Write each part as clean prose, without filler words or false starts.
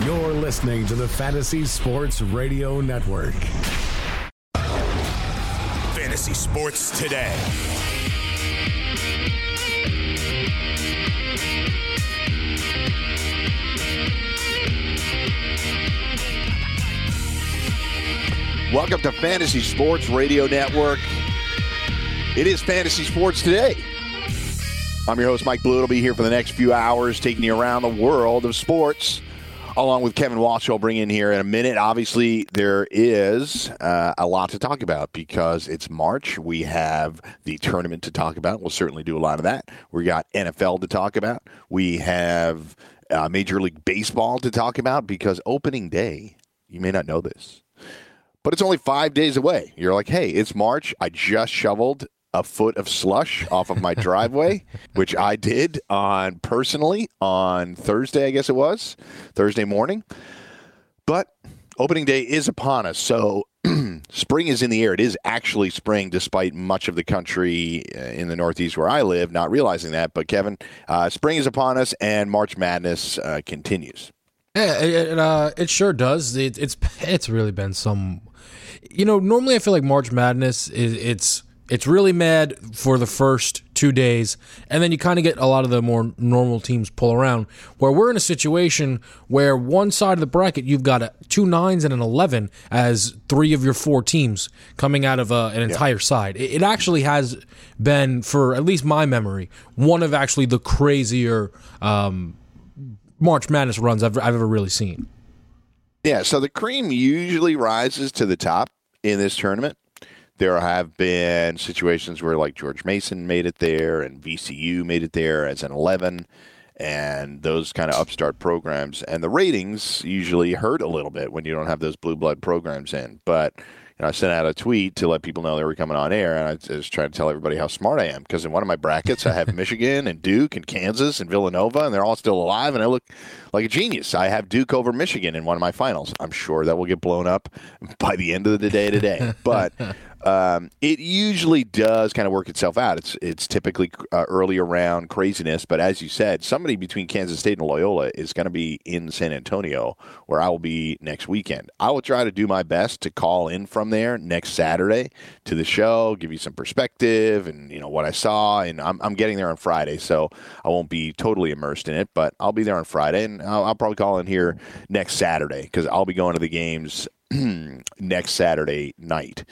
You're listening to the Fantasy Sports Radio Network. Fantasy Sports Today. Welcome to Fantasy Sports Radio Network. It is Fantasy Sports Today. I'm your host, Mike Blue. I'll be here for the next few hours, taking you around the world of sports, along with Kevin Walsh. I'll bring in here in a minute. Obviously, there is a lot to talk about because it's March. We have the tournament to talk about. We'll certainly do a lot of that. We got NFL to talk about. We have Major League Baseball to talk about because opening day, you may not know this, but it's only 5 days away. You're like, hey, it's March. I just shoveled a foot of slush off of my driveway, which I did personally on Thursday, I guess it was, Thursday morning. But opening day is upon us, so spring is in the air. It is actually spring, despite much of the country in the Northeast where I live not realizing that. But, Kevin, spring is upon us, and March Madness continues. Yeah, it sure does. It's really been some... normally I feel like March Madness, it's really mad for the first 2 days, and then you kind of get a lot of the more normal teams pull around, where we're in a situation where one side of the bracket, you've got 2 9s and an 11 as 3 of your 4 teams coming out of an entire side. It actually has been, for at least my memory, one of actually the crazier March Madness runs I've ever really seen. Yeah, so the cream usually rises to the top in this tournament. There have been situations where, like, George Mason made it there and VCU made it there as an 11 and those kind of upstart programs. And the ratings usually hurt a little bit when you don't have those blue blood programs in. But I sent out a tweet to let people know they were coming on air, and I was trying to tell everybody how smart I am, because in one of my brackets I have Michigan and Duke and Kansas and Villanova, and they're all still alive, and I look like a genius. I have Duke over Michigan in one of my finals. I'm sure that will get blown up by the end of the day today. But it usually does kind of work itself out. It's typically early around craziness, but as you said, somebody between Kansas State and Loyola is going to be in San Antonio, where I will be next weekend. I will try to do my best to call in from there next Saturday to the show, give you some perspective and what I saw. And I'm getting there on Friday, so I won't be totally immersed in it, but I'll be there on Friday, and I'll probably call in here next Saturday because I'll be going to the games next Saturday night.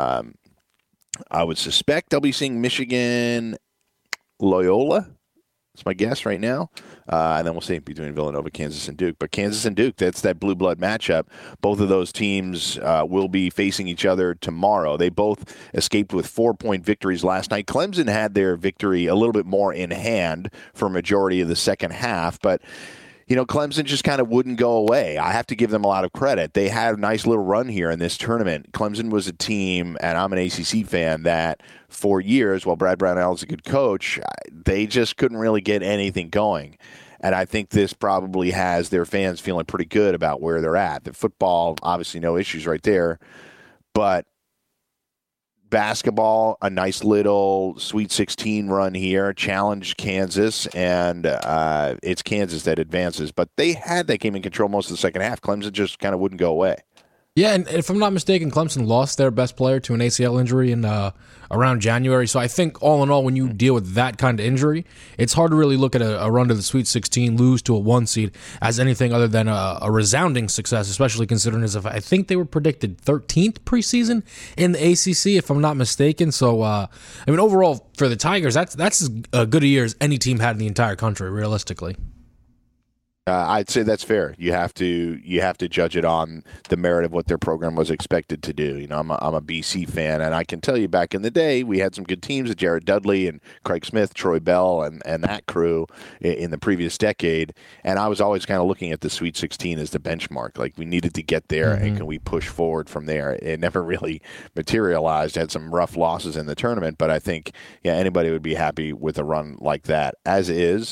I would suspect I'll be seeing Michigan Loyola. That's my guess right now. And then we'll see between Villanova, Kansas, and Duke. But Kansas and Duke, that's that blue blood matchup. Both of those teams will be facing each other tomorrow. They both escaped with 4-point victories last night. Clemson had their victory a little bit more in hand for a majority of the second half, but Clemson just kind of wouldn't go away. I have to give them a lot of credit. They had a nice little run here in this tournament. Clemson was a team, and I'm an ACC fan, that for years, while Brad Brownell is a good coach, they just couldn't really get anything going. And I think this probably has their fans feeling pretty good about where they're at. The football, obviously no issues right there, but basketball, a nice little Sweet 16 run here, challenged Kansas, and it's Kansas that advances. But they had that game in control most of the second half. Clemson just kind of wouldn't go away. Yeah, and if I'm not mistaken, Clemson lost their best player to an ACL injury in around January. So I think all in all, when you deal with that kind of injury, it's hard to really look at a run to the Sweet 16, lose to a 1 seed, as anything other than a resounding success, especially considering as if I think they were predicted 13th preseason in the ACC, if I'm not mistaken. So, overall, for the Tigers, that's as good a year as any team had in the entire country, realistically. I'd say that's fair. You have to judge it on the merit of what their program was expected to do. I'm a BC fan, and I can tell you back in the day we had some good teams, Jared Dudley and Craig Smith, Troy Bell, and that crew in the previous decade. And I was always kind of looking at the Sweet 16 as the benchmark. Like, we needed to get there, and can we push forward from there? It never really materialized. Had some rough losses in the tournament, but I think anybody would be happy with a run like that. As is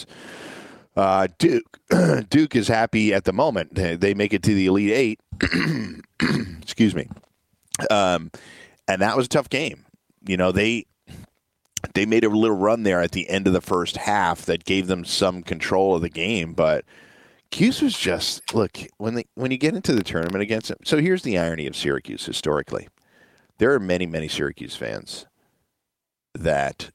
Duke is happy at the moment. They make it to the Elite Eight. Excuse me. And that was a tough game. They made a little run there at the end of the first half that gave them some control of the game, but Cuse was just look when you get into the tournament against him. So here's the irony of Syracuse historically. There are many Syracuse fans that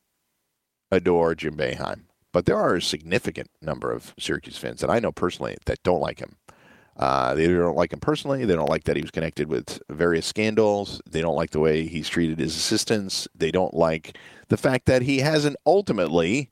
adore Jim Boeheim, but there are a significant number of Syracuse fans that I know personally that don't like him. They either don't like him personally. They don't like that he was connected with various scandals. They don't like the way he's treated his assistants. They don't like the fact that he hasn't ultimately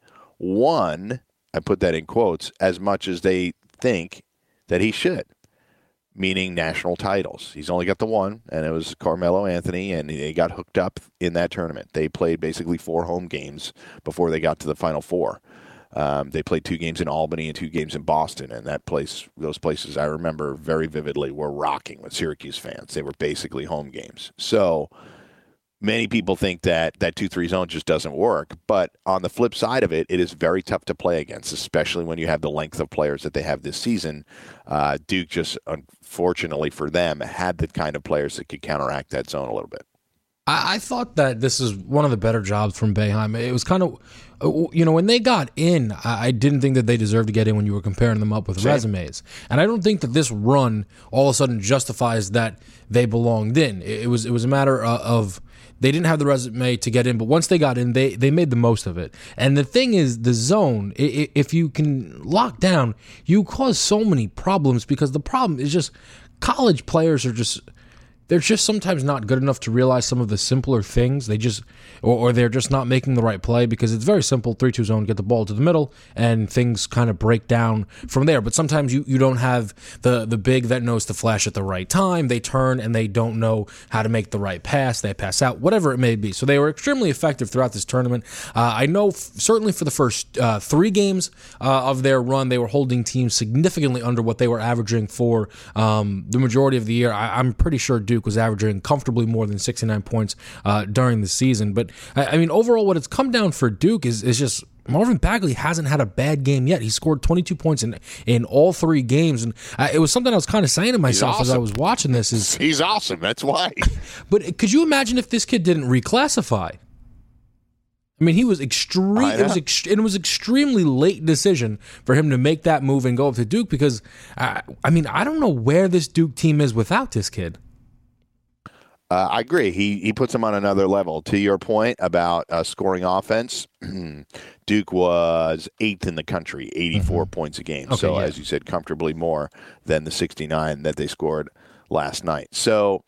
won, I put that in quotes, as much as they think that he should, meaning national titles. He's only got the one, and it was Carmelo Anthony, and they got hooked up in that tournament. They played basically 4 home games before they got to the Final Four. They played 2 games in Albany and 2 games in Boston, and those places I remember very vividly were rocking with Syracuse fans. They were basically home games. So many people think that 2-3 zone just doesn't work, but on the flip side of it, it is very tough to play against, especially when you have the length of players that they have this season. Duke just, unfortunately for them, had the kind of players that could counteract that zone a little bit. I thought that this is one of the better jobs from Boeheim. It was kind of, when they got in, I didn't think that they deserved to get in when you were comparing them up with resumes. And I don't think that this run all of a sudden justifies that they belonged in. It was a matter of they didn't have the resume to get in, but once they got in, they made the most of it. And the thing is, the zone, if you can lock down, you cause so many problems because the problem is just college players are just... They're just sometimes not good enough to realize some of the simpler things. They just, or they're just not making the right play because it's very simple. 3-2 zone, get the ball to the middle, and things kind of break down from there. But sometimes you don't have the big that knows to flash at the right time. They turn and they don't know how to make the right pass. They pass out, whatever it may be. So they were extremely effective throughout this tournament. I know certainly for the first 3 games of their run, they were holding teams significantly under what they were averaging for the majority of the year. I'm pretty sure Duke was averaging comfortably more than 69 points during the season. But, I mean, overall, what it's come down for Duke is just Marvin Bagley hasn't had a bad game yet. He scored 22 points in all 3 games. And it was something I was kind of saying to myself as I was watching this. He's awesome. That's why. But could you imagine if this kid didn't reclassify? I mean, he was it was extremely late decision for him to make that move and go up to Duke because, I don't know where this Duke team is without this kid. I agree. He puts him on another level. To your point about scoring offense, Duke was 8th in the country, 84 points a game. Okay, as you said, comfortably more than the 69 that they scored last night. So,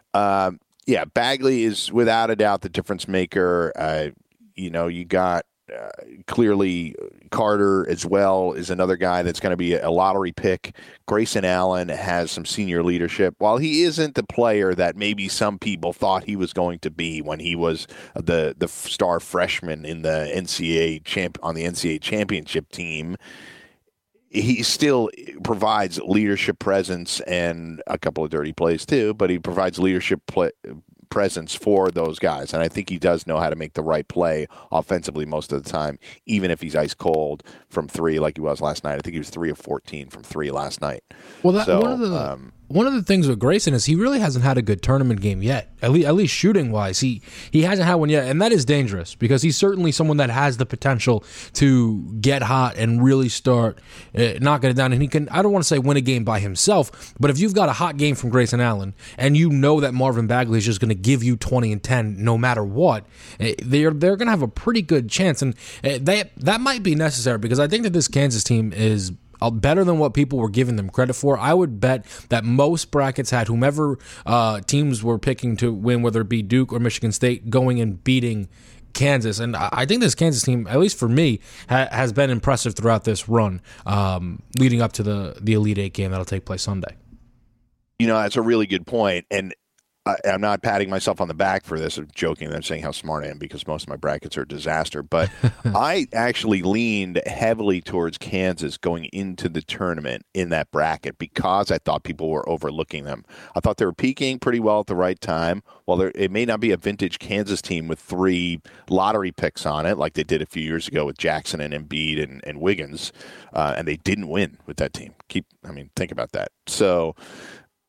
Bagley is without a doubt the difference maker. You got clearly Carter as well is another guy that's going to be a lottery pick. Grayson Allen has some senior leadership. While he isn't the player that maybe some people thought he was going to be when he was the star freshman in the on the NCAA championship team, he still provides leadership presence and a couple of dirty plays too, but he provides leadership presence for those guys. And I think he does know how to make the right play offensively most of the time, even if he's ice cold from 3 like he was last night. I think he was 3 of 14 from 3 last night. Well, one of the things with Grayson is he really hasn't had a good tournament game yet, at least shooting wise. He hasn't had one yet, and that is dangerous because he's certainly someone that has the potential to get hot and really start knocking it down. And he can, I don't want to say win a game by himself, but if you've got a hot game from Grayson Allen and you know that Marvin Bagley is just going to give you 20 and 10 no matter what, they're going to have a pretty good chance. And that might be necessary because I think that this Kansas team is better than what people were giving them credit for. I would bet that most brackets had whomever teams were picking to win, whether it be Duke or Michigan State, going and beating Kansas. And I think this Kansas team, at least for me, has been impressive throughout this run, leading up to the Elite Eight game that'll take place Sunday. That's a really good point. And I'm not patting myself on the back for this. I'm joking. I'm saying how smart I am because most of my brackets are a disaster. But I actually leaned heavily towards Kansas going into the tournament in that bracket because I thought people were overlooking them. I thought they were peaking pretty well at the right time. Well, it may not be a vintage Kansas team with 3 lottery picks on it like they did a few years ago with Jackson and Embiid and Wiggins, and they didn't win with that team. Think about that. So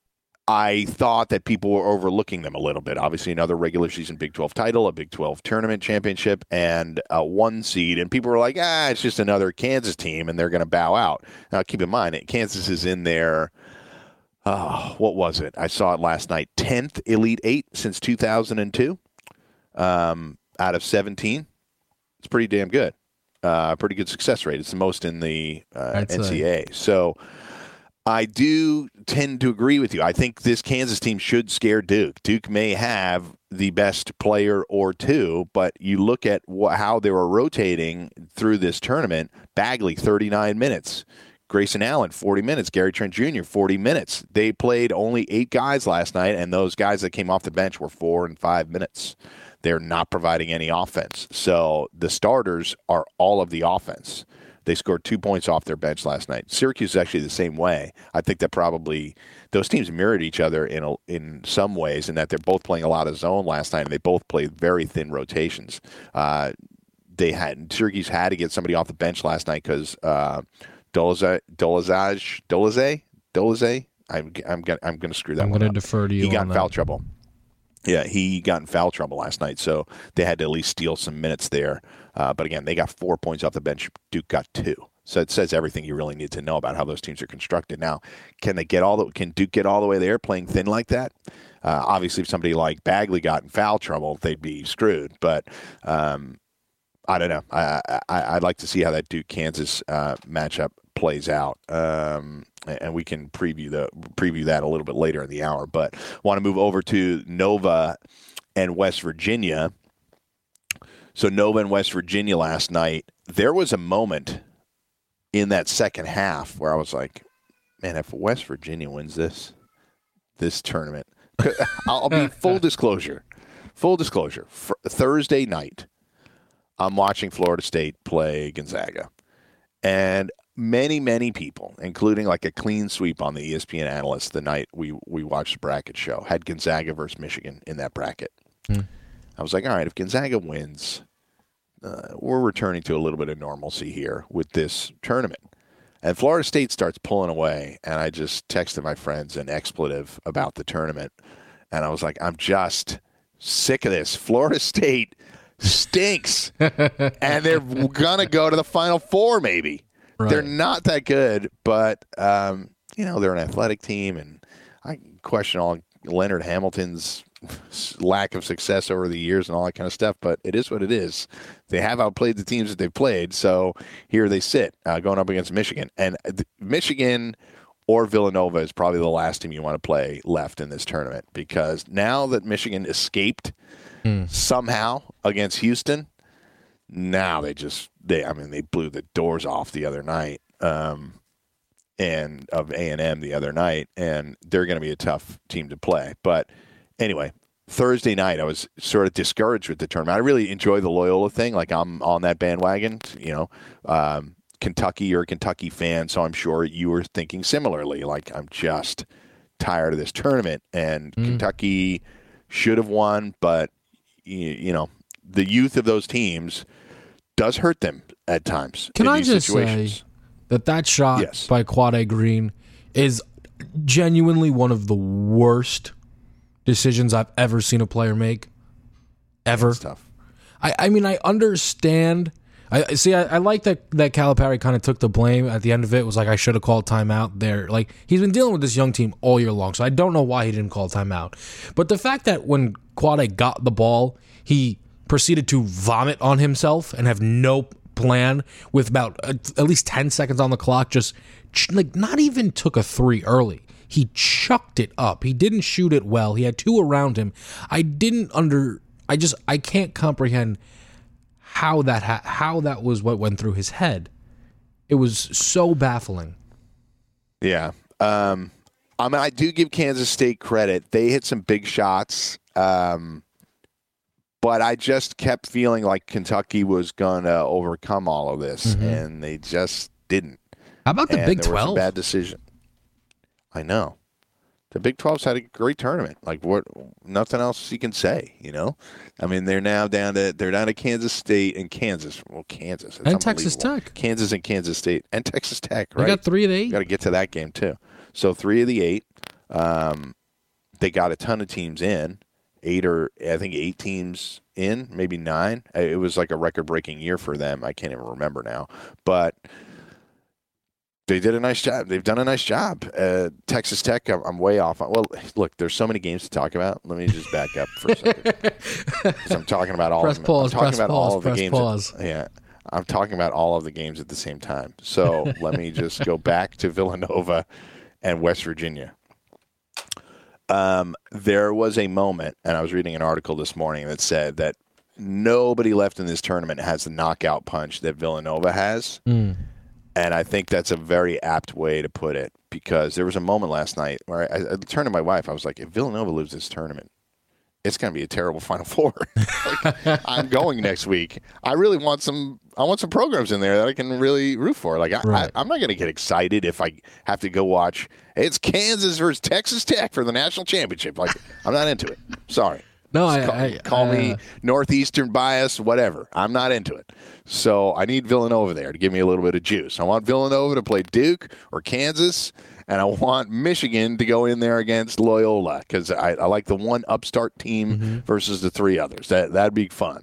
I thought that people were overlooking them a little bit. Obviously, another regular season Big 12 title, a Big 12 tournament championship, and a 1 seed. And people were like, it's just another Kansas team, and they're going to bow out. Now, keep in mind, Kansas is in there. What was it? I saw it last night. 10th Elite Eight since 2002 out of 17. It's pretty damn good. Pretty good success rate. It's the most in the NCAA. So I do tend to agree with you. I think this Kansas team should scare Duke. Duke may have the best player or two, but you look at how they were rotating through this tournament. Bagley, 39 minutes. Grayson Allen, 40 minutes. Gary Trent Jr., 40 minutes. They played only 8 guys last night, and those guys that came off the bench were 4 and 5 minutes. They're not providing any offense. So the starters are all of the offense. They scored 2 points off their bench last night. Syracuse is actually the same way. I think that probably those teams mirrored each other in some ways in that they're both playing a lot of zone last night, and they both played very thin rotations. Syracuse had to get somebody off the bench last night because Dolezaj. I'm gonna screw that one up. I'm gonna defer to you. He got in on foul that. trouble. Yeah, he got in foul trouble last night, so they had to at least steal some minutes there. But again, they got 4 points off the bench. Duke got 2. So it says everything you really need to know about how those teams are constructed. Now, can Duke get all the way there playing thin like that? Obviously, if somebody like Bagley got in foul trouble, they'd be screwed. But I don't know. I'd like to see how that Duke-Kansas matchup plays out. And we can preview that a little bit later in the hour. But want to move over to Nova and West Virginia. So Nova and West Virginia last night, there was a moment in that second half where I was like, man, if West Virginia wins this tournament, I'll be full disclosure. Thursday night, I'm watching Florida State play Gonzaga. And many, many people, including like a clean sweep on the ESPN analyst the night we watched the bracket show, had Gonzaga versus Michigan in that bracket. I was like, all right, if Gonzaga wins, we're returning to a little bit of normalcy here with this tournament. And Florida State starts pulling away, and I just texted my friends an expletive about the tournament. And I was like, I'm just sick of this. Florida State stinks, and they're going to go to the Final Four maybe. Right. They're not that good, but, they're an athletic team, and I question all Leonard Hamilton's lack of success over the years and all that kind of stuff, but it is what it is. They have outplayed the teams that they've played, so here they sit going up against Michigan. And Michigan or Villanova is probably the last team you want to play left in this tournament, because now that Michigan escaped somehow against Houston, now they blew the doors off the other night and of A&M the other night, and they're going to be a tough team to play. But anyway, Thursday night I was sort of discouraged with the tournament. I really enjoy the Loyola thing. Like, I'm on that bandwagon. Kentucky, you're a Kentucky fan, so I'm sure you were thinking similarly. Like, I'm just tired of this tournament, and Kentucky should have won, but the youth of those teams does hurt them at times. Can I just say that shot by Quade Green is genuinely one of the worst decisions I've ever seen a player make, ever. That's tough. I mean, I understand. I like that Calipari kind of took the blame at the end of it. It was like, I should have called timeout there. Like, he's been dealing with this young team all year long, so I don't know why he didn't call timeout. But the fact that when Quade got the ball, he proceeded to vomit on himself and have no plan with about at least 10 seconds on the clock, just not even took a 3 early. He chucked it up. He didn't shoot it well. He had 2 around him. I can't comprehend how that was what went through his head. It was so baffling. Yeah. I do give Kansas State credit. They hit some big shots. But I just kept feeling like Kentucky was going to overcome all of this, and they just didn't. How about the Big 12? Bad decision. I know. The Big 12's had a great tournament. Like, what? Nothing else you can say, I mean, they're down to Kansas State and Kansas. Well, Kansas. And Texas Tech. Kansas and Kansas State. And Texas Tech, right? They got 3 of the 8. Got to get to that game, too. So 3 of the 8. They got a ton of teams in, 8 teams in, maybe 9. It was like a record-breaking year for them. I can't even remember now. But they did a nice job. They've done a nice job. Texas Tech, I'm way off. Well, look, there's so many games to talk about. Let me just back up for a second. 'Cause I'm talking about all press of them. pause, I'm talking press about pause, all of the press games. pause. Yeah. I'm talking about all of the games at the same time. So let me just go back to Villanova and West Virginia. There was a moment, and I was reading an article this morning that said that nobody left in this tournament has the knockout punch that Villanova has. And I think that's a very apt way to put it, because there was a moment last night where I turned to my wife. I was like, if Villanova loses this tournament, it's going to be a terrible Final Four. Like, I'm going next week. I really want some programs in there that I can really root for. Like, I'm not going to get excited if I have to go watch. It's Kansas versus Texas Tech for the national championship. Like, I'm not into it. Sorry. No, Call me Northeastern bias, whatever. I'm not into it. So I need Villanova there to give me a little bit of juice. I want Villanova to play Duke or Kansas, and I want Michigan to go in there against Loyola, because I like the one upstart team versus the 3 others. That'd be fun.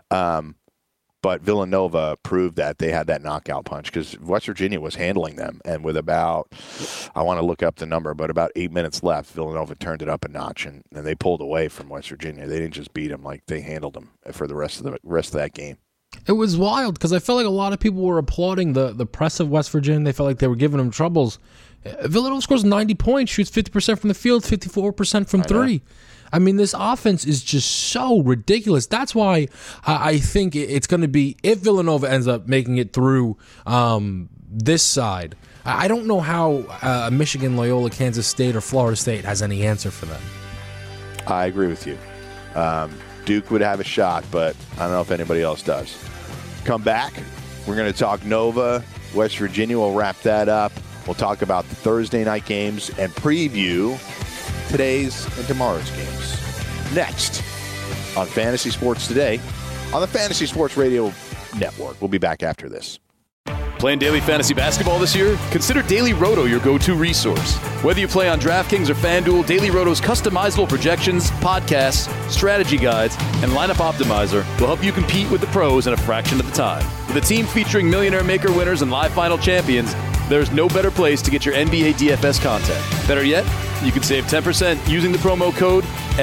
But Villanova proved that they had that knockout punch, because West Virginia was handling them. And with about, I want to look up the number, but about 8 minutes left, Villanova turned it up a notch, and they pulled away from West Virginia. They didn't just beat them, like they handled them for the rest of that game. It was wild, because I felt like a lot of people were applauding the press of West Virginia. They felt like they were giving them troubles. Villanova scores 90 points, shoots 50% from the field, 54% from 3. I mean, this offense is just so ridiculous. That's why I think it's going to be, if Villanova ends up making it through this side, I don't know how Michigan, Loyola, Kansas State, or Florida State has any answer for them. I agree with you. Duke would have a shot, but I don't know if anybody else does. Come back. We're going to talk Nova, West Virginia. We'll wrap that up. We'll talk about the Thursday night games and preview today's and tomorrow's games. Next on Fantasy Sports Today on the Fantasy Sports Radio Network. We'll be back after this. Playing daily fantasy basketball this year? Consider Daily Roto your go-to resource. Whether you play on DraftKings or FanDuel, Daily Roto's customizable projections, podcasts, strategy guides, and lineup optimizer will help you compete with the pros in a fraction of the time. With a team featuring Millionaire Maker winners and live final champions, there's no better place to get your NBA DFS content. Better yet, you can save 10% using the promo code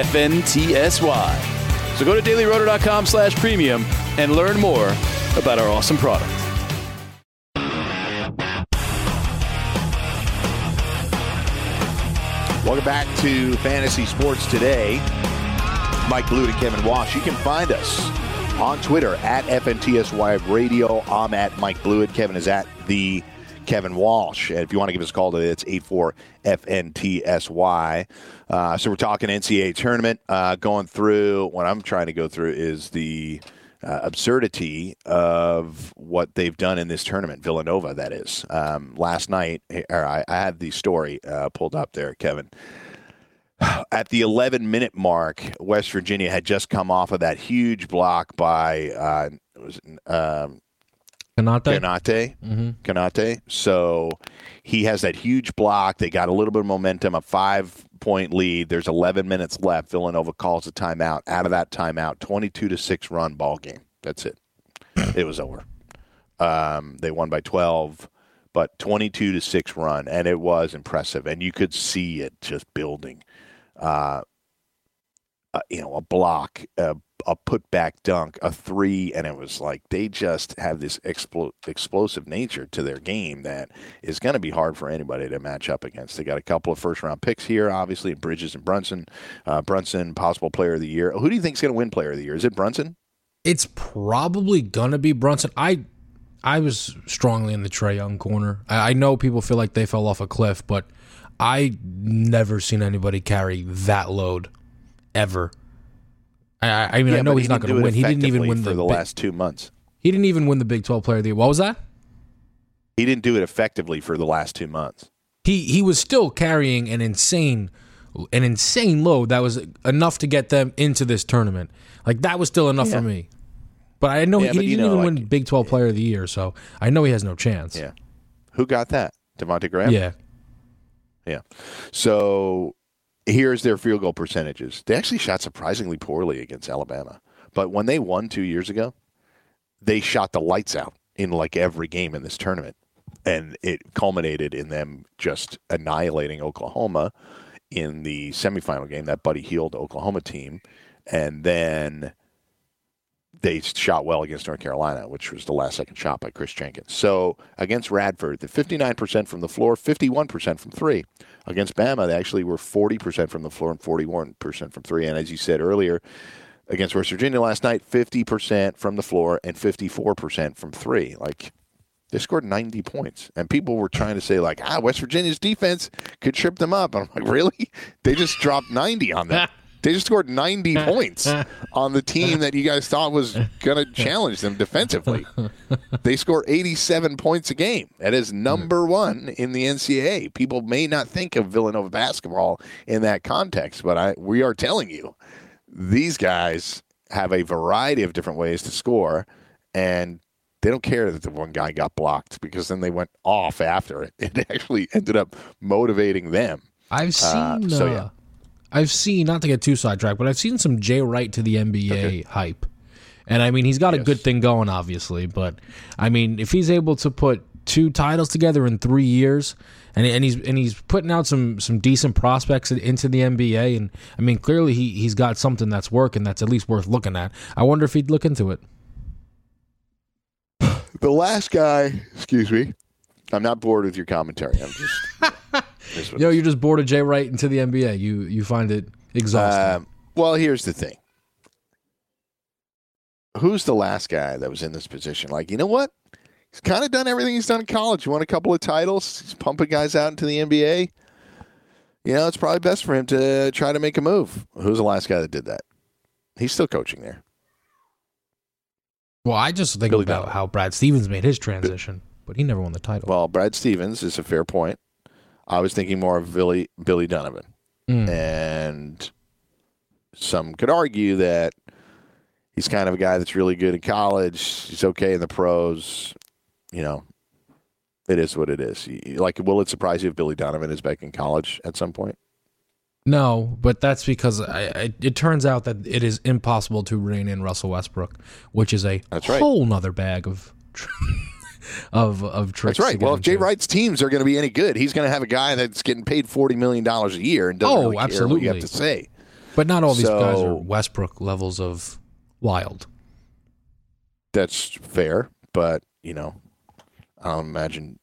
FNTSY. So go to dailyroto.com/premium and learn more about our awesome product. Welcome back to Fantasy Sports Today. Mike Blewett and Kevin Walsh. You can find us on Twitter at FNTSY Radio. I'm at Mike Blewett. Kevin is at the Kevin Walsh. And if you want to give us a call today, it's 84-FNTSY. So we're talking NCAA tournament. Going through, what I'm trying to go through is the absurdity of what they've done in this tournament, Villanova, that is. Last night, I had the story pulled up there, Kevin. At the 11-minute mark, West Virginia had just come off of that huge block by Konate. Konate. So he has that huge block. They got a little bit of momentum, a 5-point lead. There's 11 minutes left. Villanova calls a timeout. Out of that timeout, 22-6 run ball game. That's it. It was over. They won by 12, but 22-6 run, and it was impressive. And you could see it just building. A block, a putback dunk, a 3, and it was like they just have this explosive nature to their game that is going to be hard for anybody to match up against. They got a couple of first-round picks here, obviously, Bridges and Brunson. Brunson, possible player of the year. Who do you think is going to win player of the year? Is it Brunson? It's probably going to be Brunson. I was strongly in the Trae Young corner. I know people feel like they fell off a cliff, but I never seen anybody carry that load ever. I mean, I know he's not going to win. He didn't even win for the last 2 months. He didn't even win the Big 12 Player of the Year. What was that? He didn't do it effectively for the last 2 months. He was still carrying an insane load that was enough to get them into this tournament. Like, that was still enough for me. But I know he didn't even win Big 12 Player of the Year, so I know he has no chance. Yeah. Who got that? Devontae Graham? Yeah. Yeah. So here's their field goal percentages. They actually shot surprisingly poorly against Alabama. But when they won 2 years ago, they shot the lights out in like every game in this tournament. And it culminated in them just annihilating Oklahoma in the semifinal game, that Buddy Hield Oklahoma team. And then they shot well against North Carolina, which was the last-second shot by Chris Jenkins. So against Radford, the 59% from the floor, 51% from three. Against Bama, they actually were 40% from the floor and 41% from three. And as you said earlier, against West Virginia last night, 50% from the floor and 54% from three. Like, they scored 90 points. And people were trying to say, like, West Virginia's defense could trip them up. I'm like, really? They just dropped 90 on them. They just scored 90 points on the team that you guys thought was going to challenge them defensively. They score 87 points a game. That is number one in the NCAA. People may not think of Villanova basketball in that context, but we are telling you, these guys have a variety of different ways to score, and they don't care that the one guy got blocked because then they went off after it. It actually ended up motivating them. I've seen I've seen, not to get too sidetracked, but I've seen some Jay Wright to the NBA hype. And, I mean, he's got a good thing going, obviously. But, I mean, if he's able to put 2 titles together in 3 years, and he's putting out some decent prospects into the NBA, and, I mean, clearly he's got something that's working that's at least worth looking at. I wonder if he'd look into it. The last guy, excuse me, I'm not bored with your commentary. I'm just... You're just bored of Jay Wright into the NBA. You find it exhausting. Well, here's the thing. Who's the last guy that was in this position? Like, you know what? He's kind of done everything he's done in college. He won a couple of titles. He's pumping guys out into the NBA. You know, it's probably best for him to try to make a move. Who's the last guy that did that? He's still coaching there. Well, I just think about how Brad Stevens made his transition, but he never won the title. Well, Brad Stevens is a fair point. I was thinking more of Billy Donovan. And some could argue that he's kind of a guy that's really good in college. He's okay in the pros. You know, it is what it is. Like, will it surprise you if Billy Donovan is back in college at some point? No, but that's because it turns out that it is impossible to rein in Russell Westbrook, which is a whole nother bag of tricks. That's right. Well, if Jay Wright's teams are going to be any good, he's going to have a guy that's getting paid $40 million a year and doesn't really care what you have to say. But not all these guys are Westbrook levels of wild. That's fair, but, you know, I don't imagine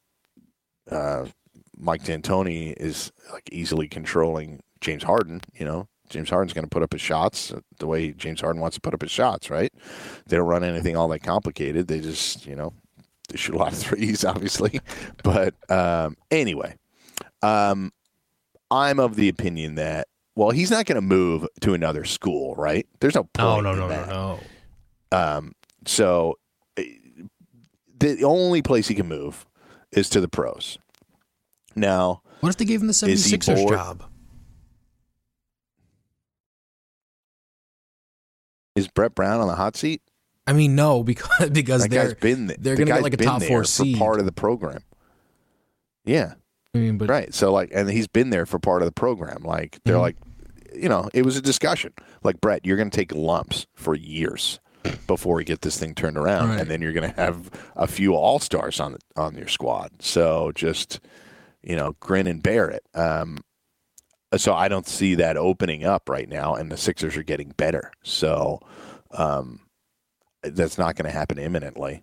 Mike D'Antoni is like easily controlling James Harden. You know, James Harden's going to put up his shots the way James Harden wants to put up his shots, right? They don't run anything all that complicated. They just, you know, they shoot a lot of threes, obviously. But anyway, I'm of the opinion that, well, he's not going to move to another school, right? There's no point in that. No. So the only place he can move is to the pros. Now, what if they gave him the 76ers job? Is Brett Brown on the hot seat? I mean, no, because they're going to get like a top 4 seed for part of the program. Yeah, I mean, but right. So like, and he's been there for part of the program. Like they're like, you know, it was a discussion. Like, Brett, you're going to take lumps for years before we get this thing turned around, and then you're going to have a few all-stars on your squad. So just, you know, grin and bear it. So I don't see that opening up right now, and the Sixers are getting better. So that's not going to happen imminently.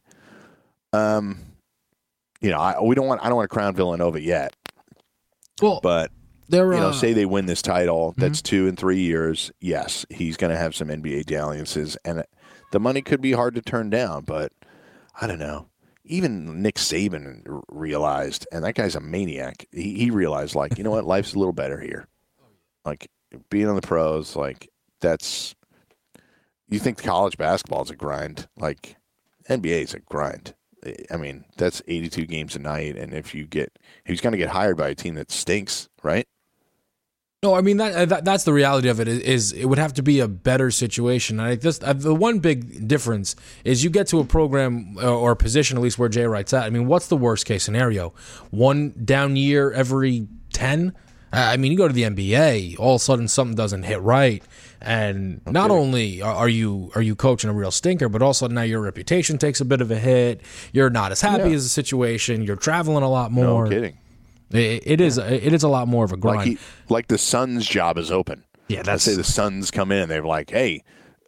You know, I don't want to crown Villanova yet. Well, but they're, you know, say they win this title, that's 2 and 3 years. Yes, he's going to have some NBA dalliances, and the money could be hard to turn down. But I don't know. Even Nick Saban realized, and that guy's a maniac. He realized, like, you know what, life's a little better here. Like, being on the pros, like, that's. You think college basketball is a grind? Like, NBA is a grind. I mean, that's 82 games a night, and if he's going to get hired by a team that stinks, right? No, I mean that's the reality of it. Is it would have to be a better situation. I just the one big difference is you get to a program or a position, at least where Jay Wright's at. I mean, what's the worst case scenario? 1 down year every 10. I mean, you go to the NBA, all of a sudden something doesn't hit right, and not only are you coaching a real stinker, but also now your reputation takes a bit of a hit. You're not as happy as the situation. You're traveling a lot more. No kidding. It is a lot more of a grind. Like the Suns' job is open. Yeah, let's say the Suns come in, they're like, hey,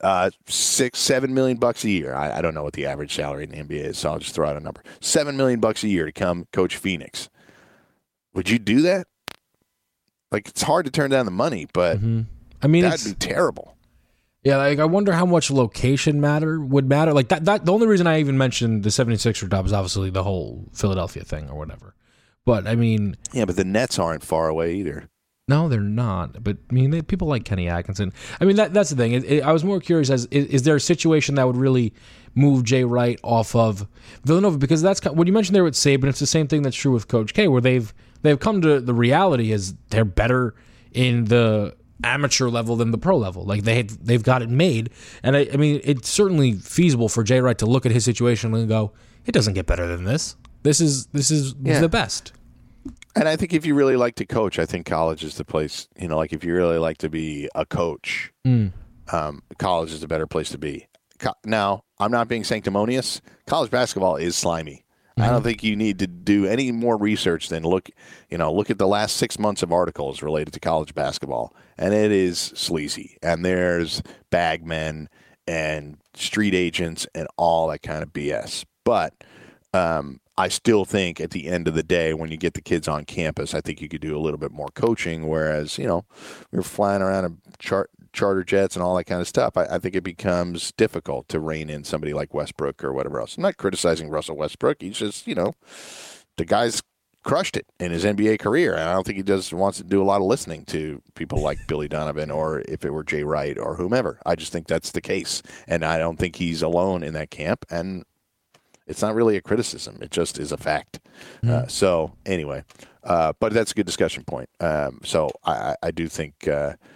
$6-7 million a year. I don't know what the average salary in the NBA is, so I'll just throw out a number. $7 million a year to come coach Phoenix. Would you do that? Like, it's hard to turn down the money, but I mean, that'd be terrible. Yeah, like I wonder how much location would matter. Like that the only reason I even mentioned the 76er job is obviously the whole Philadelphia thing or whatever. But I mean, yeah, but the Nets aren't far away either. No, they're not. But I mean, people like Kenny Atkinson. I mean, that's the thing. I was more curious is there a situation that would really move Jay Wright off of Villanova? Because that's what you mentioned there with Saban. It's the same thing that's true with Coach K, where they've come to the reality is they're better in the amateur level than the pro level. Like they've got it made. And I mean, it's certainly feasible for Jay Wright to look at his situation and go, it doesn't get better than this. This is the best. And I think if you really like to coach, I think college is the place. Like if you really like to be a coach, college is a better place to be. Now, I'm not being sanctimonious. College basketball is slimy. I don't think you need to do any more research than look at the last 6 months of articles related to college basketball, and it is sleazy. And there's bagmen and street agents and all that kind of BS. But I still think at the end of the day, when you get the kids on campus, I think you could do a little bit more coaching. Whereas, we're flying around in charter jets and all that kind of stuff. I think it becomes difficult to rein in somebody like Westbrook or whatever else. I'm not criticizing Russell Westbrook. He's just, the guy's crushed it in his NBA career. And I don't think he wants to do a lot of listening to people like Billy Donovan or if it were Jay Wright or whomever. I just think that's the case. And I don't think he's alone in that camp. And it's not really a criticism. It just is a fact. So anyway, but that's a good discussion point. So I do think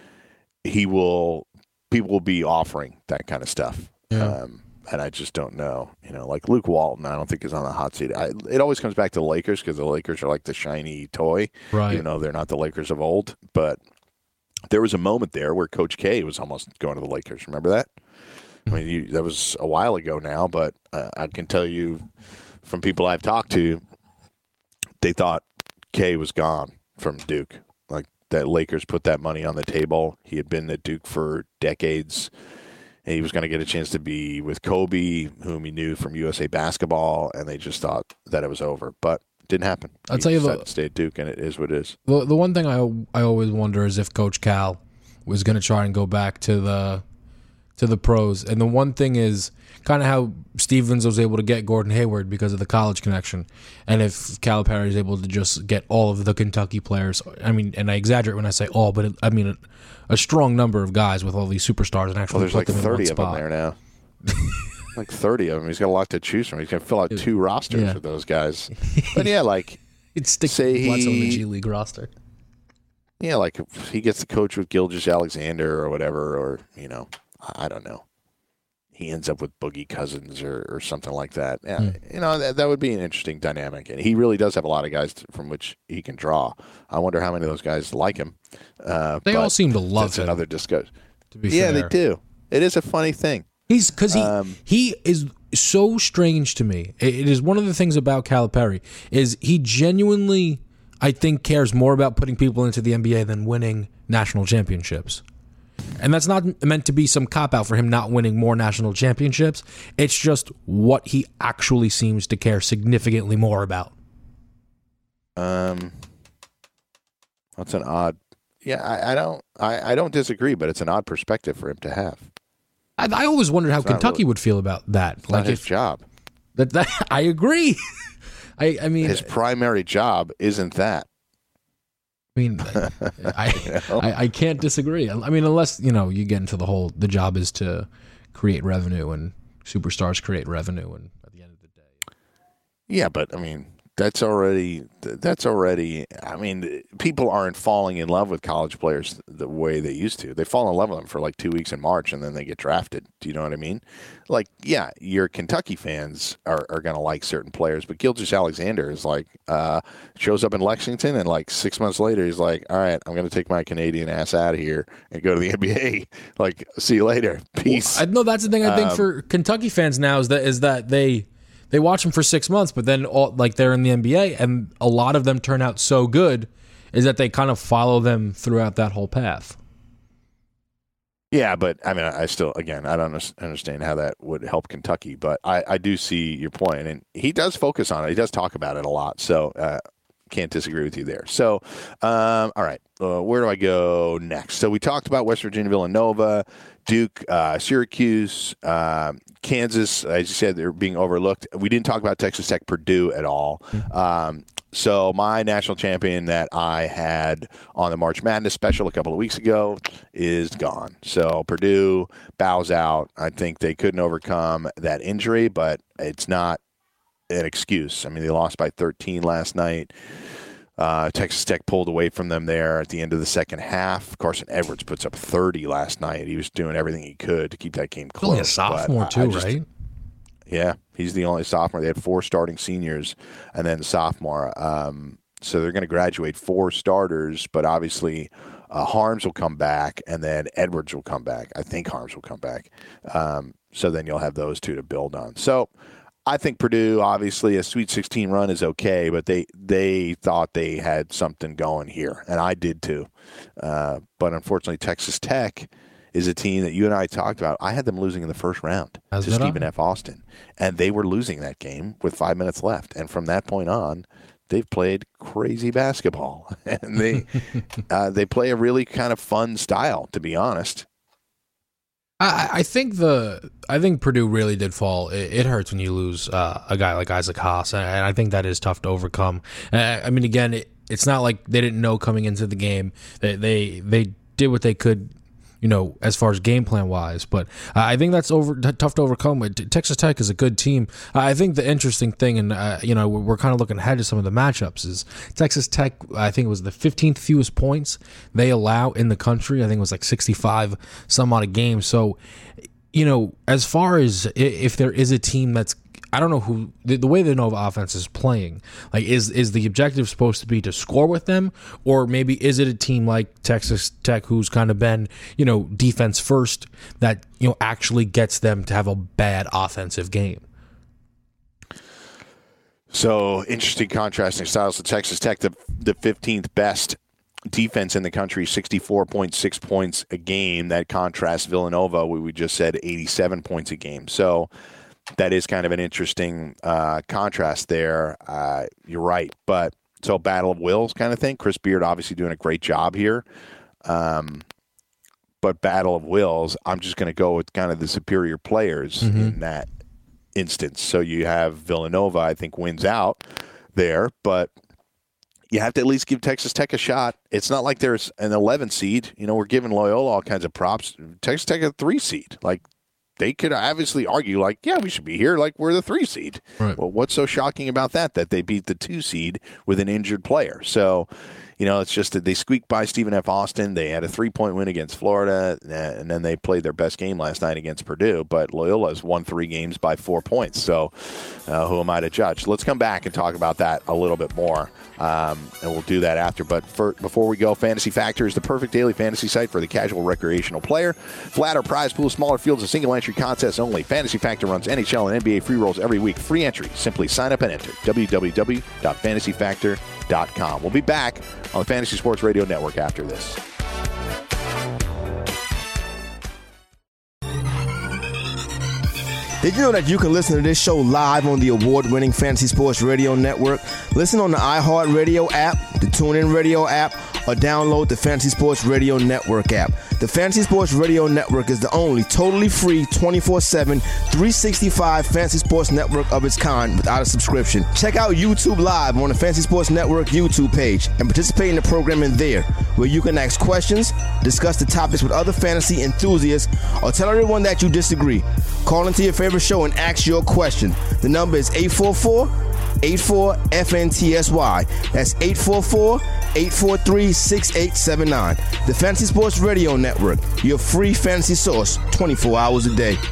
people will be offering that kind of stuff. Yeah. And I just don't know. Like Luke Walton, I don't think is on the hot seat. It always comes back to the Lakers because the Lakers are like the shiny toy, right? Even though they're not the Lakers of old. But there was a moment there where Coach K was almost going to the Lakers. Remember that? I mean, that was a while ago now, but I can tell you from people I've talked to, they thought K was gone from Duke. Like that Lakers put that money on the table. He had been at Duke for decades. And he was going to get a chance to be with Kobe, whom he knew from USA Basketball, and they just thought that it was over. But it didn't happen. I'll tell you, he decided to stay at Duke, and it is what it is. The one thing I always wonder is if Coach Cal was going to try and go back to the pros. And the one thing is kind of how Stevens was able to get Gordon Hayward because of the college connection. And if Calipari is able to just get all of the Kentucky players, I mean, and I exaggerate when I say all, but I mean a strong number of guys with all these superstars and actually there's like put them 30 in of one spot. them there now. Like 30 of them. He's got a lot to choose from. He's going to fill out 2 rosters with those guys. But yeah, like It's stick say Bledsoe in the he- G League roster. yeah, like if he gets to coach with Gilgeous-Alexander or whatever, or I don't know. He ends up with Boogie Cousins or something like that. Yeah, that would be an interesting dynamic. And he really does have a lot of guys from which he can draw. I wonder how many of those guys like him. They all seem to love that's him. another discussion. To be Yeah, fair. they do. It is a funny thing. He's because he is so strange to me. It is one of the things about Calipari is he genuinely, I think, cares more about putting people into the NBA than winning national championships. And that's not meant to be some cop-out for him not winning more national championships. It's just what he actually seems to care significantly more about. That's an odd. Yeah, I don't disagree, but it's an odd perspective for him to have. I always wondered how Kentucky would feel about that. It's not his job. That I agree. I mean, His primary job isn't that. I mean, I can't disagree. I mean, unless you get into the job is to create revenue, and superstars create revenue, and at the end of the day, Yeah, but I mean, that's already. I mean, people aren't falling in love with college players the way they used to. They fall in love with them for like 2 weeks in March, and then they get drafted. Do you know what I mean? Like, yeah, your Kentucky fans are going to like certain players, but Gilgeous-Alexander is like shows up in Lexington, and like 6 months later, he's like, "All right, I'm going to take my Canadian ass out of here and go to the NBA. Like, see you later, peace." Well, I know that's the thing. I think for Kentucky fans now is that they watch them for 6 months, but then they're in the NBA, and a lot of them turn out so good is that they kind of follow them throughout that whole path. Yeah, but I mean, I don't understand how that would help Kentucky, but I do see your point, and he does focus on it. He does talk about it a lot, so can't disagree with you there. So, all right, where do I go next? So we talked about West Virginia, Villanova, Duke, Syracuse, Kansas. As you said, they're being overlooked. We didn't talk about Texas Tech, Purdue at all. So my national champion that I had on the March Madness special a couple of weeks ago is gone. So Purdue bows out. I think they couldn't overcome that injury, but it's not an excuse. I mean, they lost by 13 last night. Texas Tech pulled away from them there at the end of the second half. Carson Edwards puts up 30 last night. He was doing everything he could to keep that game close. Only a sophomore too, right? Yeah, he's the only sophomore. They had 4 starting seniors and then the sophomore. So they're going to graduate 4 starters, but obviously Harms will come back, and then Edwards will come back. I think Harms will come back. So then you'll have those 2 to build on. So I think Purdue, obviously, a Sweet 16 run is okay, but they thought they had something going here, and I did too. But unfortunately, Texas Tech is a team that you and I talked about. I had them losing in the first round to Stephen F. Austin, and they were losing that game with 5 minutes left. And from that point on, they've played crazy basketball, and they play a really kind of fun style, to be honest. I think Purdue really did fall. It hurts when you lose a guy like Isaac Haas, and I think that is tough to overcome. I mean, again, it's not like they didn't know coming into the game. They did what they could, as far as game plan wise, but I think that's tough to overcome. Texas Tech is a good team. I think the interesting thing, and we're kind of looking ahead to some of the matchups, is Texas Tech, I think it was the 15th fewest points they allow in the country. I think it was like 65 some odd a game. So, as far as if there is a team that's, I don't know who, the way the Nova offense is playing, like is the objective supposed to be to score with them, or maybe is it a team like Texas Tech who's kind of been, defense first, that, actually gets them to have a bad offensive game? So interesting contrasting styles. So Texas Tech, the 15th best defense in the country, 64.6 points a game. That contrasts Villanova, we just said 87 points a game. So that is kind of an interesting contrast there. You're right. But so battle of wills kind of thing. Chris Beard obviously doing a great job here. But battle of wills, I'm just going to go with kind of the superior players in that instance. So you have Villanova, I think, wins out there. But you have to at least give Texas Tech a shot. It's not like there's an 11 seed. We're giving Loyola all kinds of props. Texas Tech a 3 seed. Like, they could obviously argue, like, yeah, we should be here, like we're the 3 seed. Right. Well, what's so shocking about that they beat the 2 seed with an injured player? So, it's just that they squeaked by Stephen F. Austin. They had a 3-point win against Florida, and then they played their best game last night against Purdue. But Loyola's won 3 games by 4 points. So who am I to judge? Let's come back and talk about that a little bit more, and we'll do that after. But before we go, Fantasy Factor is the perfect daily fantasy site for the casual recreational player. Flatter prize pool, smaller fields, and single-entry contests only. Fantasy Factor runs NHL and NBA free rolls every week. Free entry. Simply sign up and enter. www.fantasyfactor.com. We'll be back on the Fantasy Sports Radio Network after this. Did you know that you can listen to this show live on the award-winning Fantasy Sports Radio Network? Listen on the iHeartRadio app, the TuneIn Radio app, or download the Fantasy Sports Radio Network app. The Fantasy Sports Radio Network is the only totally free 24/7, 365 Fantasy Sports Network of its kind without a subscription. Check out YouTube Live on the Fantasy Sports Network YouTube page and participate in the programming there, where you can ask questions, discuss the topics with other fantasy enthusiasts, or tell everyone that you disagree. Call into your favorite show and ask your question. The number is 844-FNTSY. That's 844-843-6879. The Fantasy Sports Radio Network, your free fantasy source 24 hours a day.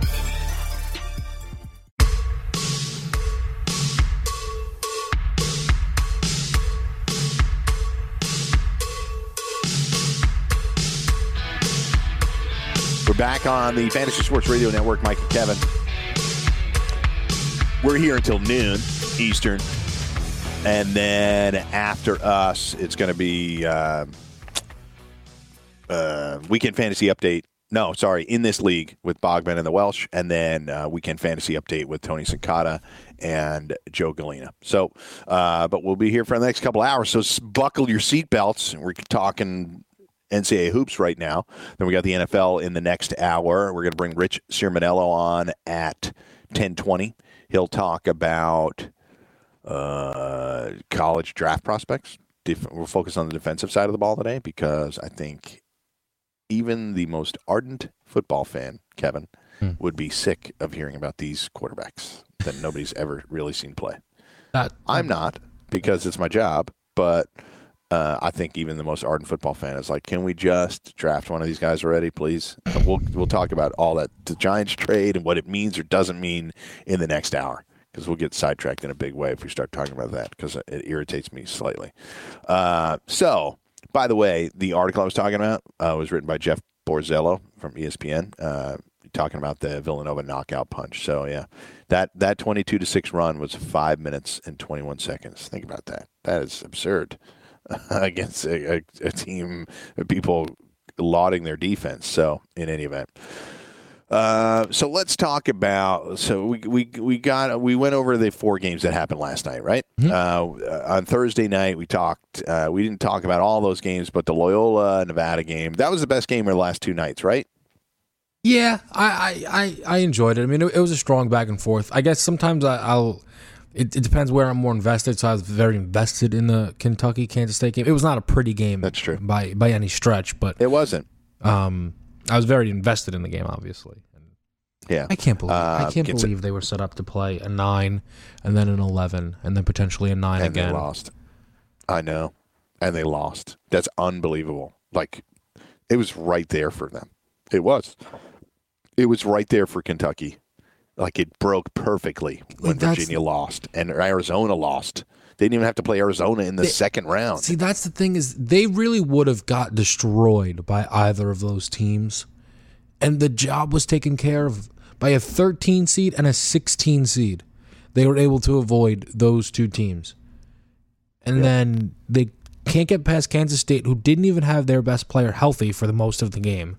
We're back on the Fantasy Sports Radio Network. Mike and Kevin. We're here until noon Eastern. And then after us, it's going to be Weekend Fantasy Update. No, sorry, In This League with Bogman and the Welsh. And then Weekend Fantasy Update with Tony Sincata and Joe Galena. So, but we'll be here for the next couple hours. So buckle your seatbelts. We're talking NCAA hoops right now. Then we got the NFL in the next hour. We're going to bring Rich Cirminello on at 10:20. He'll talk about college draft prospects. We'll focus on the defensive side of the ball today because I think even the most ardent football fan, Kevin, would be sick of hearing about these quarterbacks that nobody's ever really seen play. I'm not, because it's my job, but I think even the most ardent football fan is like, can we just draft one of these guys already, please? And we'll talk about all that, the Giants trade and what it means or doesn't mean in the next hour, because we'll get sidetracked in a big way if we start talking about that, because it irritates me slightly. So, by the way, the article I was talking about was written by Jeff Borzello from ESPN, talking about the Villanova knockout punch. So, yeah, that 22-6 run was 5 minutes and 21 seconds. Think about that. That is absurd. Against a team of people lauding their defense. So, in any event, so let's talk about. So we went over the 4 games that happened last night, right? Mm-hmm. On Thursday night, we talked. We didn't talk about all those games, but the Loyola Nevada game, that was the best game of the last 2 nights, right? Yeah, I enjoyed it. I mean, it was a strong back and forth. I guess sometimes It depends where I'm more invested. So I was very invested in the Kentucky-Kansas State game. It was not a pretty game. That's true. by any stretch, but it wasn't. I was very invested in the game, obviously. Yeah, I can't believe they were set up to play a 9 and then an 11 and then potentially a 9 and again. They lost. I know, and they lost. That's unbelievable. Like, it was right there for them. It was right there for Kentucky. Like, it broke perfectly when Virginia lost and Arizona lost. They didn't even have to play Arizona in the second round. See, that's the thing, is they really would have got destroyed by either of those teams. And the job was taken care of by a 13 seed and a 16 seed. They were able to avoid those 2 teams. And then they can't get past Kansas State, who didn't even have their best player healthy for the most of the game.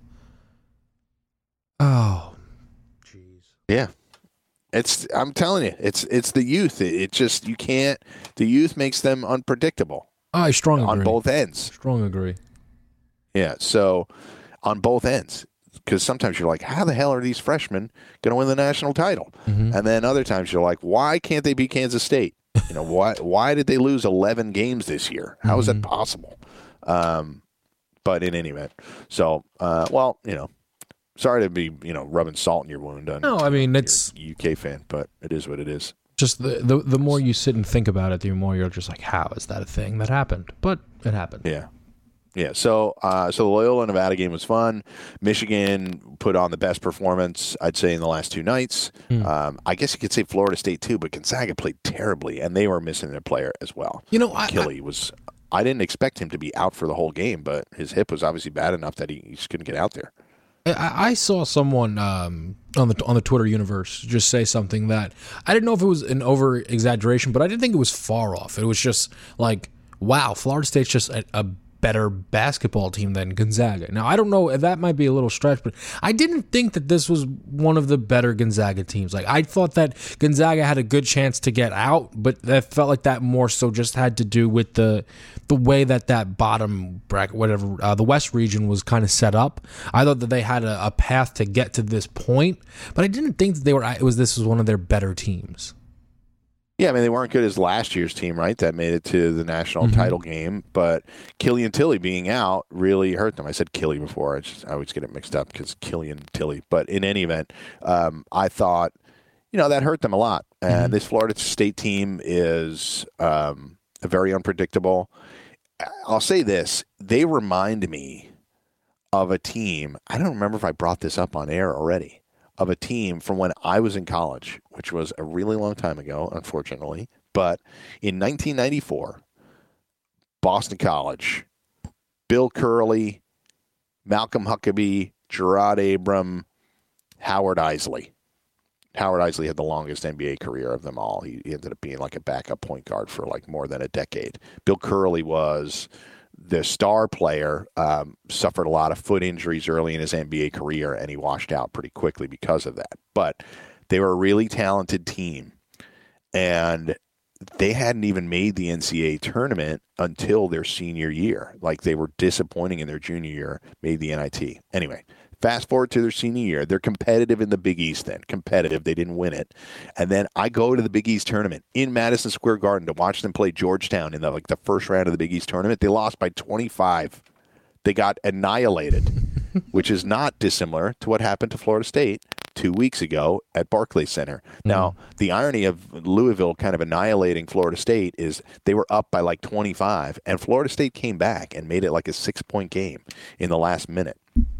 Oh, jeez. Yeah. I'm telling you, it's the youth. It just, you can't, the youth makes them unpredictable. I strongly agree. On both ends. Strong agree. Yeah, so on both ends. Because sometimes you're like, how the hell are these freshmen going to win the national title? Mm-hmm. And then other times you're like, why can't they beat Kansas State? You know, why did they lose 11 games this year? How is that possible? But in any event, so, well, you know, sorry to be, rubbing salt in your wound. No, I mean, it's a UK fan, but it is what it is. Just the more you sit and think about it, the more you're just like, how is that a thing that happened? But it happened. Yeah. Yeah. So the Loyola Nevada game was fun. Michigan put on the best performance, I'd say, in the last 2 nights. I guess you could say Florida State too, but Gonzaga played terribly, and they were missing their player as well. Achille was. I didn't expect him to be out for the whole game, but his hip was obviously bad enough that he just couldn't get out there. I saw someone on the Twitter universe just say something that I didn't know if it was an over exaggeration, but I didn't think it was far off. It was just like, wow, Florida State's just a better basketball team than Gonzaga. Now, I don't know, that might be a little stretch, but I didn't think that this was one of the better Gonzaga teams. Like, I thought that Gonzaga had a good chance to get out, but that felt like that more so just had to do with the way that bottom bracket, whatever, the West region was kind of set up. I thought that they had a path to get to this point, but I didn't think that this was one of their better teams. Yeah, I mean, they weren't good as last year's team, right? That made it to the national title game. But Killian Tilly being out really hurt them. I said Killy before. I always get it mixed up because Killian Tilly. But in any event, I thought, that hurt them a lot. And this Florida State team is very unpredictable. I'll say this. They remind me of a team. I don't remember if I brought this up on air already. Of a team from when I was in college, which was a really long time ago, unfortunately. But in 1994, Boston College, Bill Curley, Malcolm Huckabee, Gerard Abram, Howard Isley. Howard Isley had the longest NBA career of them all. He ended up being like a backup point guard for like more than a decade. Bill Curley was the star player, suffered a lot of foot injuries early in his NBA career, and he washed out pretty quickly because of that. But they were a really talented team, and they hadn't even made the NCAA tournament until their senior year. Like, they were disappointing in their junior year, made the NIT. Anyway, fast forward to their senior year. They're competitive in the Big East then. Competitive. They didn't win it. And then I go to the Big East tournament in Madison Square Garden to watch them play Georgetown in the first round of the Big East tournament. They lost by 25. They got annihilated, which is not dissimilar to what happened to Florida State 2 weeks ago at Barclays Center. Now, the irony of Louisville kind of annihilating Florida State is they were up by like 25, and Florida State came back and made it like a 6-point game in the last minute.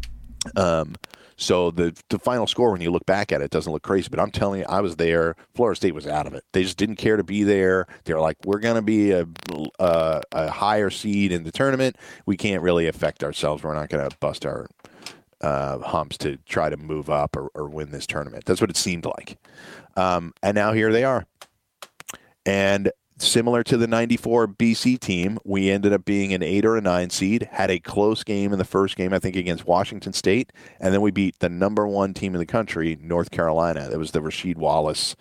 So the final score, when you look back at it, doesn't look crazy. But I'm telling you, I was there. Florida State was out of it. They just didn't care to be there. They're like, we're going to be a higher seed in the tournament. We can't really affect ourselves. We're not going to bust our humps to try to move up or win this tournament. That's what it seemed like. And now here they are. And similar to the 94 BC team, we ended up being an 8 or a 9 seed, had a close game in the first game, I think, against Washington State, and then we beat the number 1 team in the country, North Carolina. That was the Rasheed Wallace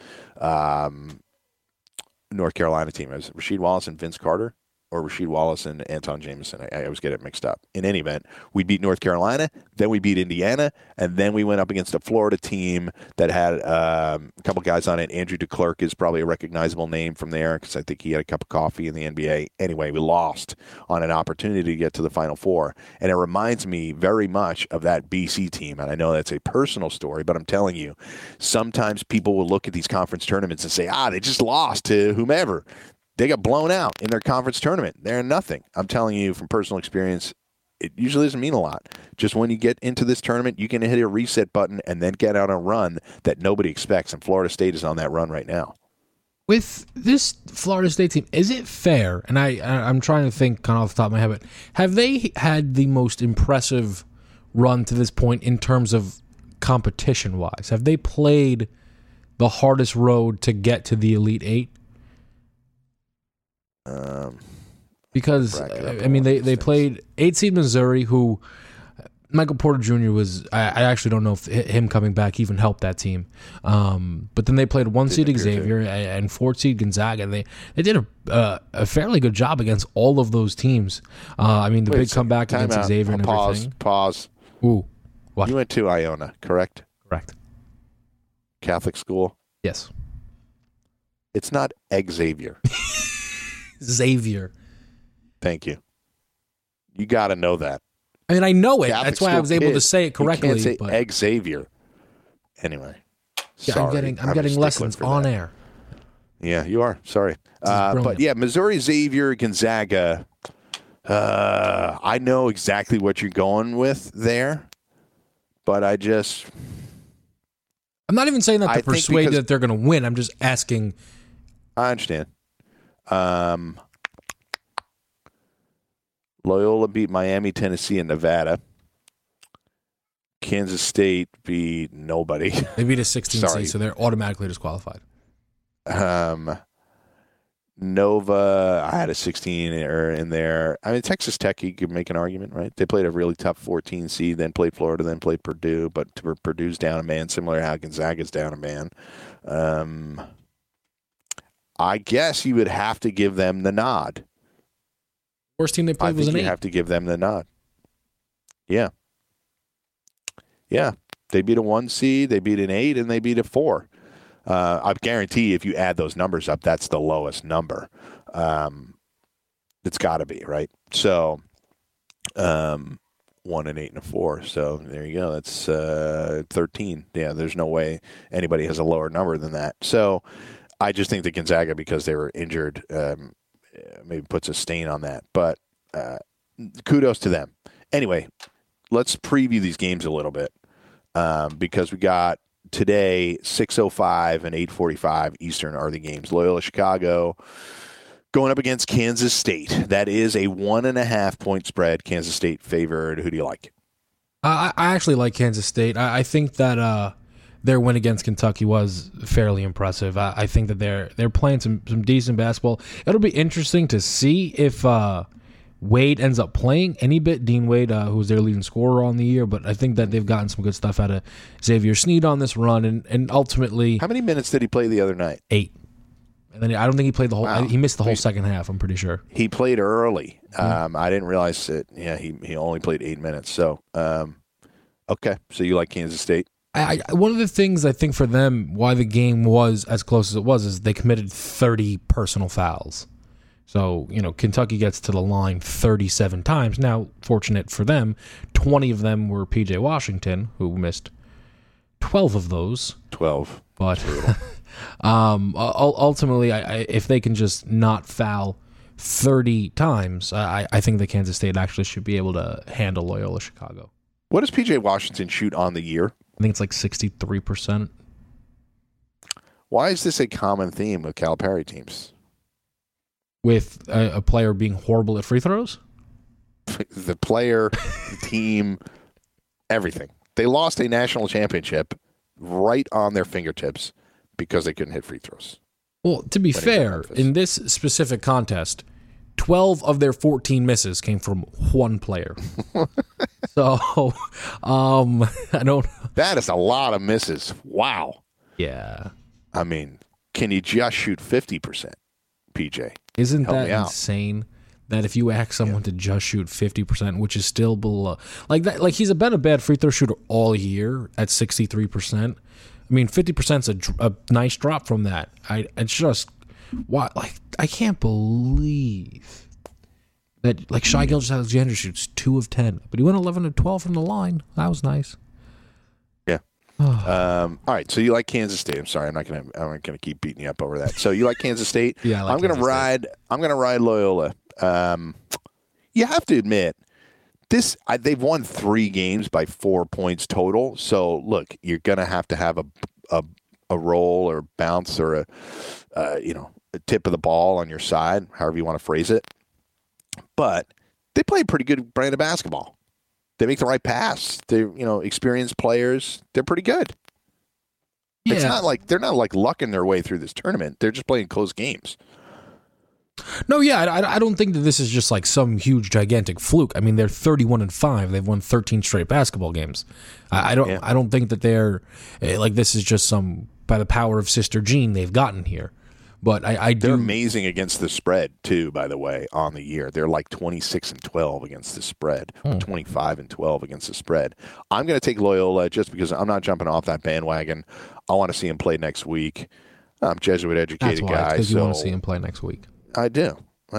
North Carolina team. It was Rasheed Wallace and Vince Carter, or Rasheed Wallace and Anton Jameson. I always get it mixed up. In any event, we beat North Carolina, then we beat Indiana, and then we went up against a Florida team that had a couple guys on it. Andrew DeClercq is probably a recognizable name from there because I think he had a cup of coffee in the NBA. Anyway, we lost on an opportunity to get to the Final Four, and it reminds me very much of that BC team, and I know that's a personal story, but I'm telling you, sometimes people will look at these conference tournaments and say, they just lost to whomever. They got blown out in their conference tournament. They're nothing. I'm telling you from personal experience, it usually doesn't mean a lot. Just when you get into this tournament, you can hit a reset button and then get out on a run that nobody expects, and Florida State is on that run right now. With this Florida State team, is it fair, and I'm trying to think kind of off the top of my head, but have they had the most impressive run to this point in terms of competition-wise? Have they played the hardest road to get to the Elite Eight? Because I mean they played 8 seed Missouri, who Michael Porter Jr. was. I actually don't know if him coming back even helped that team. But then they played 1 seed Xavier and 4 seed Gonzaga. They did a fairly good job against all of those teams. I mean the big comeback against Xavier and everything. Pause. Ooh, what? You went to Iona, correct? Correct. Catholic school. Yes. It's not Xavier. Xavier. Thank you. You got to know that. I mean, I know it. Catholic That's why I was able to say it correctly. You can't say Xavier. Anyway. Yeah, sorry. I'm getting lessons on air. Yeah, you are. Sorry. But yeah, Missouri, Xavier, Gonzaga. I know exactly what you're going with there, but I'm not even saying that to persuade that they're going to win. I'm just asking. I understand. Loyola beat Miami, Tennessee, and Nevada. Kansas State beat nobody. They beat a 16 seed, so they're automatically disqualified. Nova, I had a 16 in there. I mean, Texas Tech, you could make an argument, right? They played a really tough 14 seed, then played Florida, then played Purdue, but Purdue's down a man, similar to how Gonzaga's down a man. I guess you would have to give them the nod. Worst team they played was an 8. You have to give them the nod. Yeah. Yeah. They beat a 1 seed, they beat an 8, and they beat a 4. I guarantee if you add those numbers up, that's the lowest number. It's got to be, right? So 1-8-4. So there you go. That's 13. Yeah, there's no way anybody has a lower number than that. So I just think that Gonzaga, because they were injured, maybe puts a stain on that. But kudos to them. Anyway, let's preview these games a little bit because we got today 6:05 and 8:45 Eastern are the games. Loyola Chicago going up against Kansas State. That is a 1.5 point spread. Kansas State favored. Who do you like? I actually like Kansas State. I think that their win against Kentucky was fairly impressive. I think that they're playing some decent basketball. It'll be interesting to see if Wade ends up playing any bit. Dean Wade, who's their leading scorer on the year, but I think that they've gotten some good stuff out of Xavier Sneed on this run, and ultimately, how many minutes did he play the other night? 8. And then I don't think he played the whole. Wow. He missed the whole second half. I'm pretty sure he played early. I didn't realize that. Yeah, he only played 8 minutes. So, okay. So you like Kansas State? One of the things I think for them why the game was as close as it was is they committed 30 personal fouls. So, Kentucky gets to the line 37 times. Now, fortunate for them, 20 of them were P.J. Washington, who missed 12 of those. 12. But ultimately, if they can just not foul 30 times, I think that Kansas State actually should be able to handle Loyola Chicago. What does P.J. Washington shoot on the year? I think it's like 63%. Why is this a common theme with Calipari teams? With a player being horrible at free throws? The player, the team, everything. They lost a national championship right on their fingertips because they couldn't hit free throws. Well, to be fair, in this specific contest, 12 of their 14 misses came from one player. So, I don't... That is a lot of misses. Wow. Yeah. I mean, can you just shoot 50%, PJ? Isn't that insane? That if you ask someone to just shoot 50%, which is still below, like that, like he's been a bad free throw shooter all year at 63%. I mean, 50% is a nice drop from that. It's just what, like, I can't believe that, like, Shai Gilgeous-Alexander shoots 2 of 10, but he went 11 of 12 from the line. That was nice. Yeah. All right. So you like Kansas State? I'm sorry, I'm not gonna keep beating you up over that. So you like Kansas State? Yeah, I'm gonna ride Loyola. You have to admit, they've won 3 games by 4 points total. So look, you're gonna have to have a roll or bounce or a tip of the ball on your side, however you want to phrase it. But they play a pretty good brand of basketball. They make the right pass. They're experienced players. They're pretty good. Yeah. It's not like they're not like lucking their way through this tournament. They're just playing close games. No, yeah, I don't think that this is just like some huge gigantic fluke. I mean, they're 31-5. They've won 13 straight basketball games. I don't think that they're like this is just some by the power of Sister Jean they've gotten here. But they're amazing against the spread too. By the way, on the year they're like 26-12 against the spread, 25-12 against the spread. I'm going to take Loyola just because I'm not jumping off that bandwagon. I want to see him play next week. I'm a Jesuit educated guy, because you want to see him play next week. I do.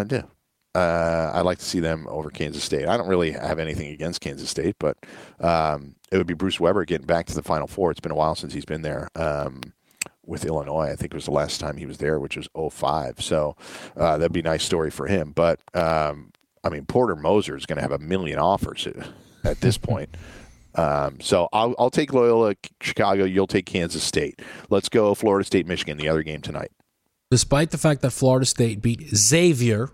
I'd like to see them over Kansas State. I don't really have anything against Kansas State, but it would be Bruce Weber getting back to the Final Four. It's been a while since he's been there. With Illinois, I think it was the last time he was there, which was 2005. So that'd be a nice story for him. But, I mean, Porter Moser is going to have a million offers at this point. So I'll take Loyola Chicago. You'll take Kansas State. Let's go Florida State, Michigan, the other game tonight. Despite the fact that Florida State beat Xavier,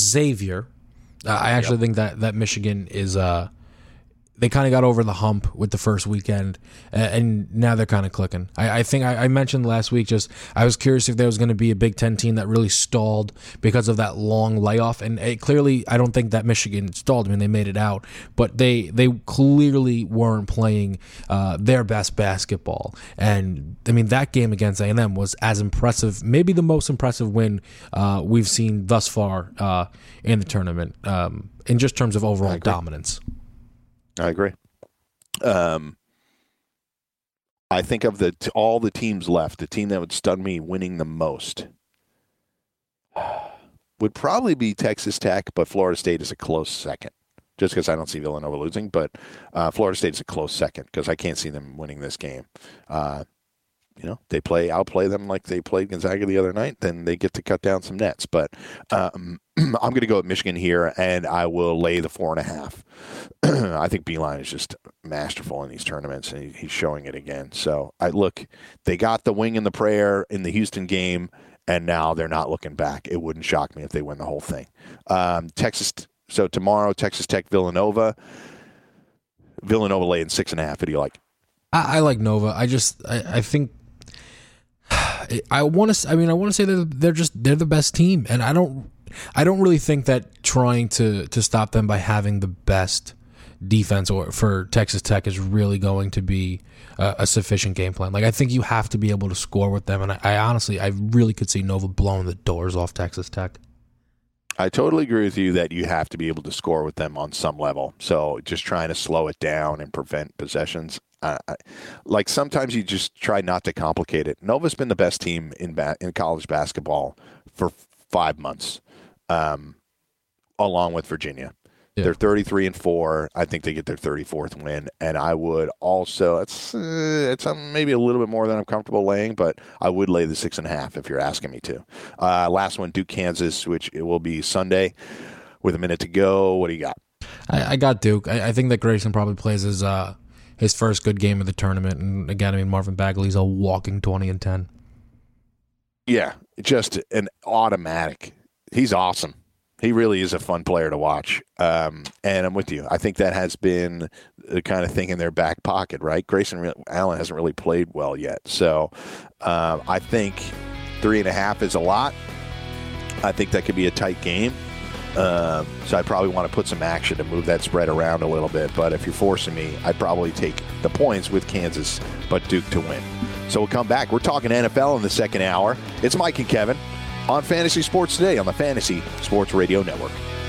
I actually think that Michigan is they kind of got over the hump with the first weekend, and now they're kind of clicking. I think I mentioned last week, I was curious if there was going to be a Big Ten team that really stalled because of that long layoff, and clearly I don't think that Michigan stalled. I mean, they made it out, but they clearly weren't playing their best basketball. And, I mean, that game against A&M was as impressive, maybe the most impressive win we've seen thus far in the tournament, in just terms of overall dominance. I agree. I think of all the teams left, the team that would stun me winning the most would probably be Texas Tech, but Florida State is a close second. just because I don't see Villanova losing. But Florida State's a close second because I can't see them winning this game. They outplay them like they played Gonzaga the other night, then they get to cut down some nets. But I'm going to go with Michigan here, and I will lay the 4.5. I think Beilein is just masterful in these tournaments, and he's showing it again. So, they got the wing and the prayer in the Houston game, and now they're not looking back. It wouldn't shock me if they win the whole thing. So tomorrow, Texas Tech, Villanova. Villanova laying 6.5. What do you like? I like Nova. I think I want to say that they're the best team, and I don't really think that trying to stop them by having the best defense or for Texas Tech is really going to be a sufficient game plan. Like, I think you have to be able to score with them, and I really could see Nova blowing the doors off Texas Tech. I totally agree with you that you have to be able to score with them on some level. So just trying to slow it down and prevent possessions. Sometimes you just try not to complicate it. Nova's been the best team in college basketball for 5 months, along with Virginia. Yeah. They're 33-4. I think they get their 34th win, and I would also. It's maybe a little bit more than I'm comfortable laying, but I would lay the 6.5 if you're asking me to. Last one, Duke, Kansas, which it will be Sunday with a minute to go. What do you got? I got Duke. I think that Grayson probably plays his first good game of the tournament, and again, Marvin Bagley's a walking 20-10. Yeah, just an automatic. He's awesome. He really is a fun player to watch. And I'm with you. I think that has been the kind of thing in their back pocket, right? Grayson Allen hasn't really played well yet. So I think 3.5 is a lot. I think that could be a tight game. So I probably want to put some action to move that spread around a little bit. But if you're forcing me, I'd probably take the points with Kansas, but Duke to win. So we'll come back. We're talking NFL in the second hour. It's Mike and Kevin on Fantasy Sports Today on the Fantasy Sports Radio Network.